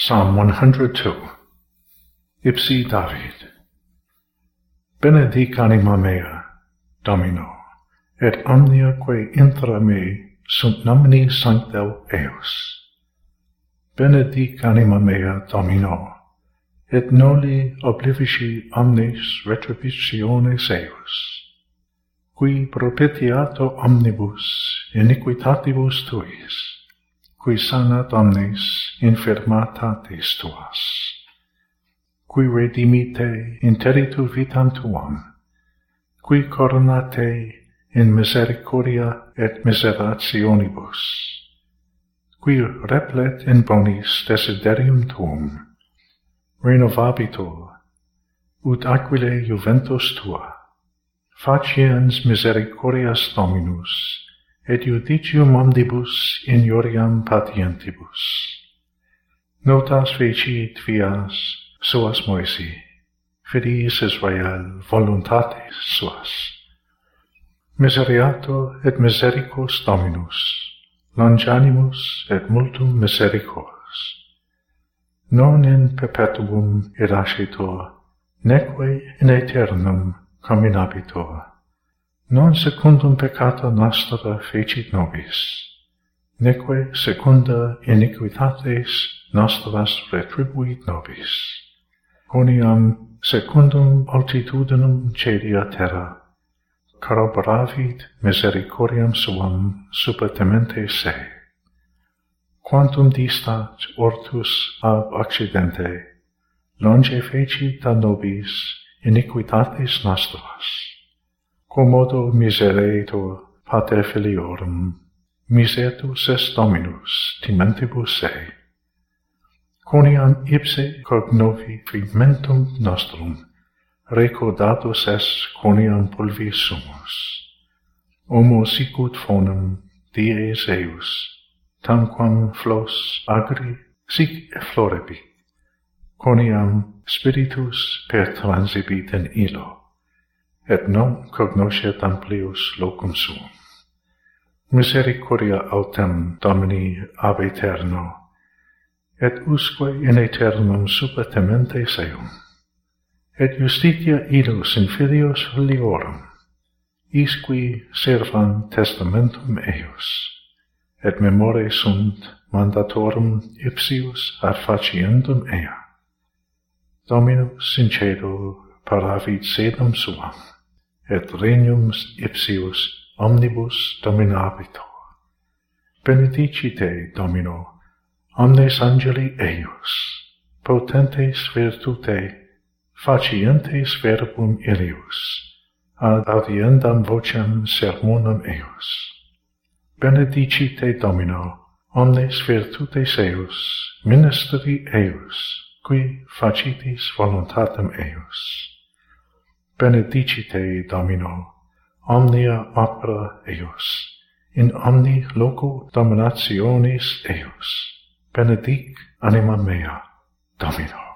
Psalm 102. Ipsi David. Benedic anima mea, Domino, et omnia quae intra me sunt nomini sancto eos. Benedic anima mea, Domino, et noli oblivici omnes retributiones eos, qui propitiato omnibus iniquitatibus tuis, qui sanat omnes infirmitates tuas, qui redimite interitu vitam tuam, qui coronate in misericordia et miserationibus, qui replet in bonis desiderium tuum, renovabitur, ut aquile juventus tua, faciens misericordias Dominus, et judicium omnibus injuriam patientibus. Notas fecit vias suas Moisi, fidiis Israel voluntates suas. Miseriatur et misericors Dominus, longanimus et multum misericors. Non in perpetuum irascitur, neque in aeternum comminabitur. Non secundum peccata nostra fecit nobis, neque secunda iniquitates nostras retribuit nobis. Quoniam secundum altitudinem celia terra, corroboravit misericordiam suam super temente se. Quantum distat ortus ab occidente, longe fecit a nobis iniquitates nostras. Quomodo miseretur pater filiorum, misertus est Dominus timentibus se. Quoniam ipse cognovi fragmentum nostrum, recordatus est quoniam pulvis sumus. Homo sicut fonum dies eius, tamquam flos agri sic efflorebit, quoniam spiritus per transibit in illo, et non cognoscet amplius locum suum. Misericordia autem Domini ab aeterno, et usque in aeternum super temente seum, et justitia idus in filios filiorum, isqui servant testamentum eius, et memore sunt mandatorum ipsius ad faciendum ea. Dominus in cedo paravit sedum suam, et regnum ipsius omnibus dominabitur. Benedicite, Domino, omnes angeli eius, potentes virtute, facientes verbum illius, ad audiendam vocem sermonum eius. Benedicite, Domino, omnes virtutes eius, ministeri eius, qui facitis voluntatem eius. Benedicite, Domino, omnia opera eius, in omni loco dominationis eius. Benedic anima mea, Domino.